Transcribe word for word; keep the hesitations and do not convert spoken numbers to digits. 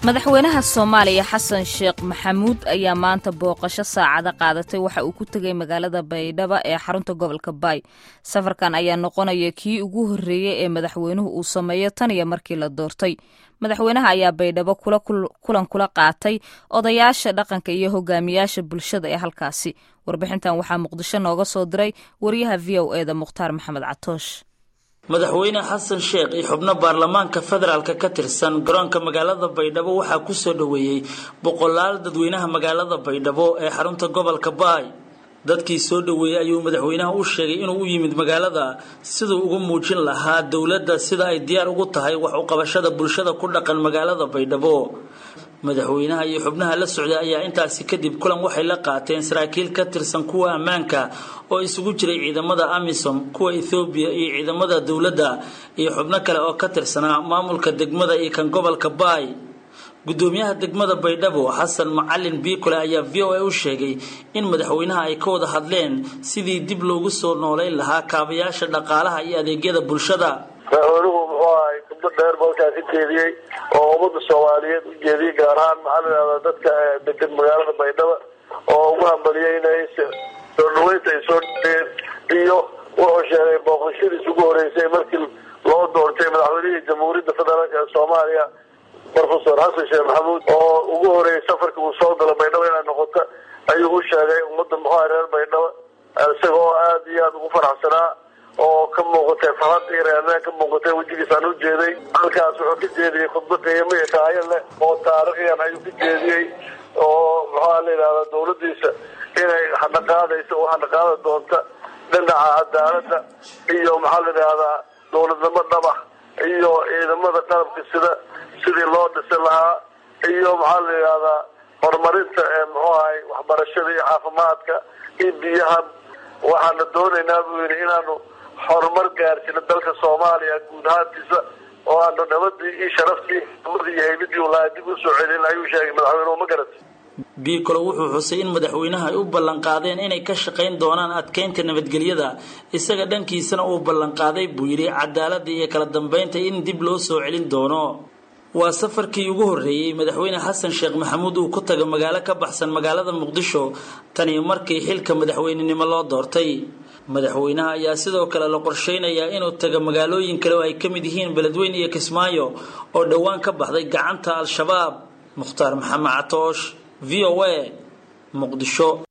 madaxweynaha Soomaaliya Xasan Sheekh Maxamuud ayaa maanta booqasho saacada qaadatay waxa uu ku tagay magaalada Baydhabo ee xarunta gobolka Bay. Safarkan ayaa noqonaya kii ugu horeeyay ee madaxweynuhu uu sameeyo tan iyo markii la doortay. Madaxweynaha ayaa Baydhabo kula kulan kula qaatay odayaasha dhaqanka iyo hogaamiyaasha bulshada ee halkaasi. Warbixintan waxaa Muqdisho nooga soo diray wariyaha V O A da Mukhtaar Maxamed Catoosh. madaxweyne xasan sheekh iyo xubno baarlamaanka federaalka ka tirsan garoonka magaalada Baydhabo waxaa ku soo dhaweeyay boqolaal dadweynaha magaalada Baydhabo ee xarunta gobolka Bay. dadkii soo dhaweeyay ayuu madaxweynaha u sheegay inuu u yimid magaalada sidoo ugu muujin lahaa dawladda sida ay diyaar ugu tahay wax u qabashada bulshada ku dhaqan magaalada Baydhabo. madaxweynaha iyo xubnaha la socday ayaa intaasi kadib kulan waxay la qaateen saraakiil ka tirsan kuwa ammaanka oo isugu jiray ciidamada AMISOM, kuwa Ethiopia iyo ciidamada dawladda iyo xubno kale oo ka tirsanaa maamulka degmada iyo kan gobolka Bay. gudoomiyaha degmada Baydhabo Xasan Macalin Biikule ayaa V O A u sheegay in madaxweynaha ay ka wada hadleen sidii dib loogu soo nooleyn lahaa kaabayaasha dhaqaalaha iyo adeegyada bulshada. dheer balka ka jeediyay oo umada Soomaaliyeed u jeediyay gaar ahaan macallin dadka degan magaalada Baydhabo oo ugu hambalyeynay soo dhaweynta soo iyo oo sheegay booqashadii ugu horeysay markii loo doortay madaxweynaha Jamhuuriyadda Federaalka Soomaaliya Professor Xasan Sheekh Maxamuud oo ugu horeeyay safarka uu soo galay Baydhabo inay noqoto ayuu u sheegay umada reer Baydhabo isagoo aad iyo aad ugu faraxsanaa oo ka muuqatay farxad iyo ka muuqatay wajigiisa u jeeday halkaas wuxuu ka jeediyay khudbad qiimo iyo taariikh leh oo taariikhiyan ayuu ka jeediyay oo maxaa la yiraahdaa dawladdiisa inay xaqaadayso oo xaqaada doonta dhinaca cadaaladda iyo maxaa la yiraahdaa dawladnimo dhab ah iyo ciidamada qalabka sida sidii loo dhisay lahaa iyo maxaa la yiraahdaa horumarinta ee maxay waxbarashada iyo caafimaadka iyo biyaha waxaan doonaynaa inaanu horumar gaarsiino dalka Soomaaliya guud ahaantiisa oo aan nabadii iyo sharaftii iyo haybadii uu lahaa dib u soo celin ayuu sheegay madaxweynuhu ma garatay. Biikule wuxuu xusay in madaxweynaha ay u ballan qaadeen inay ka shaqeyn doonaan adkeynta nabadgelyada isaga dhankiisana uu ballan qaaday buu yiri cadaalad iyo kala dambeynta in dib loo soo celin doono. waa safarkii ugu horeeyay madaxweyne Xasan Sheekh Maxamuud uu ku taga magaalo ka baxsan magaalada Muqdisho tan iyo markii xilka madaxweynenimo loo doortay. madaxweynaha ayaa sidoo kale la qorsheynayaa inuu taga magaalooyin kale oo ay ka mid yihiin Beledweyne iyo Kismaayo oo dhawaan ka baxday gacanta Al-Shabaab. Mukhtaar Maxamed Catoosh, V O A, Muqdisho.